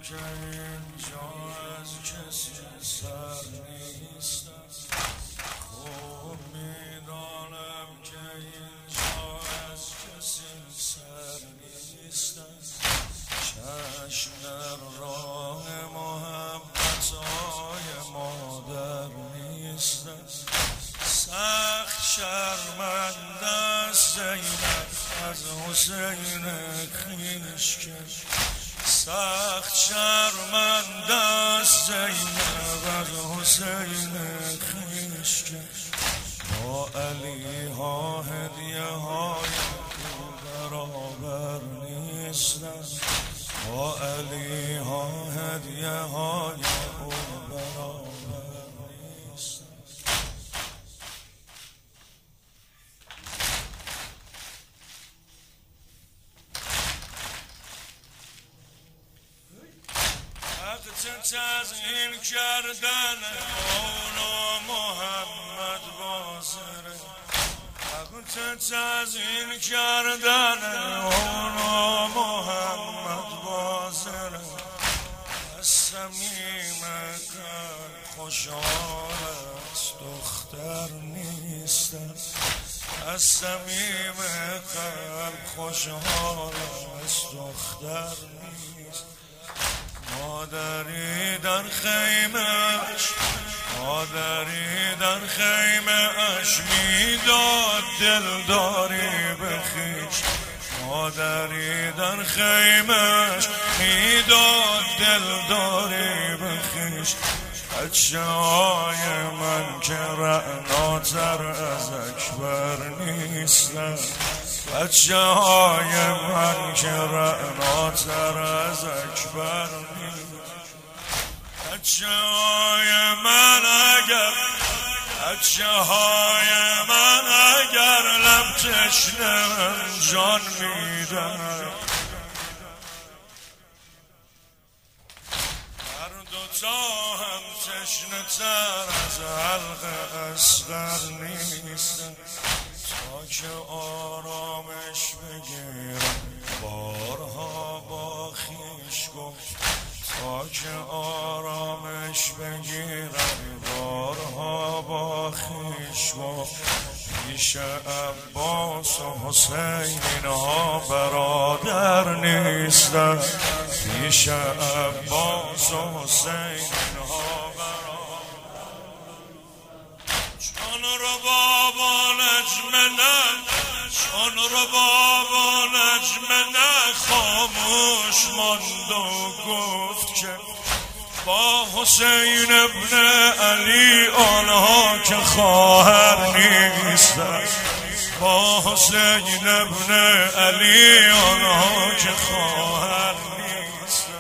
که اینجا از کسی سر نیست. خوب میدانم که اینجا از کسی سر نیست. چشم در راه محبت‌های مادر نیست. سخت شرمنده است زینب از حسین خویشکش. سخت شرمنده است زینب از حسین خویشکش. با علی ها هدیه های او برابر نیستند. با علی ها هدیه های او برابر نیستند. وقت تزیین کردن مولا محمد بازره. وقت تزیین کردن مولا محمد بازره. از صمیم قلب خوشحال است دختر نیستم. از صمیم قلب خوشحال است دختر نیست. مادری در خیمه‌اش مادری در خیمه‌اش میداد دلداری به خویش. مادری در خیمه‌اش میداد دلداری به خویش. بچه‌های من که رعناتر از اکبر نیستن. بچه‌های من که رعناتر از اکبر نیستن. بچه‌های من اگر لب تشنه جان میدن. هر دوتا هم تشنه تر از حلق اصغر نیستن. تا که آرامش بگیرم بارها با خویش گفت. تا که آرامش بگیرم بارها با خویش گفت. پیش عباس و حسین اینها برادر نیستن. پیش عباس و حسین اینها برادر. چون رباب و نجم نه چون رباب و نجم نه خاموش ماند و گفت که با حسین ابن علی آنها که خواهر نیستند. با حسین ابن علی آنها که خواهر نیستند.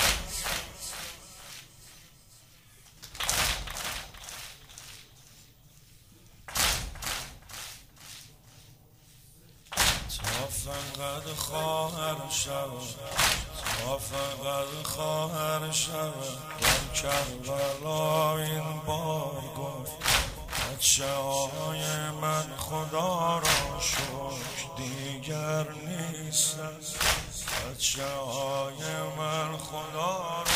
تا فقط خواهر شود تا فقط خواهر شود. در کربلا این بار گفت بچه‌های من خدا را شکر دیگر نیستند. بچه‌های من خدا را